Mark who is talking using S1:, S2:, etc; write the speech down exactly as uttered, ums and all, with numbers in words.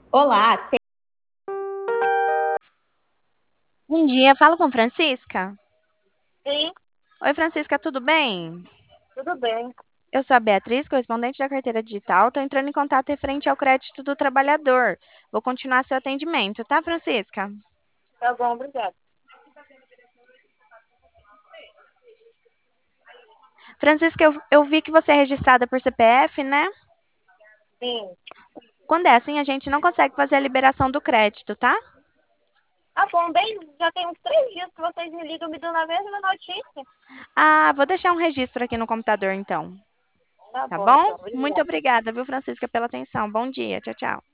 S1: Olá, te-
S2: Bom dia, falo com Francisca.
S1: Sim,
S2: Oi, Francisca, tudo bem?
S1: tudo bem.
S2: Eu sou a Beatriz, correspondente da carteira digital. Estou entrando em contato referente ao crédito do trabalhador. Vou continuar seu atendimento, tá, Francisca?
S1: Tá bom, obrigada.
S2: Francisca, eu, eu vi que você é registrada por C P F, né?
S1: Sim.
S2: Quando é assim, a gente não consegue fazer a liberação do crédito, tá?
S1: Tá bom, bem, já tem uns três dias que vocês me ligam me dando a mesma notícia.
S2: Ah, vou deixar um registro aqui no computador, então.
S1: Tá
S2: Tá
S1: bom,
S2: bom?
S1: então,
S2: Muito
S1: obrigada.
S2: obrigada, viu, Francisca, pela atenção. Bom dia. Tchau, tchau.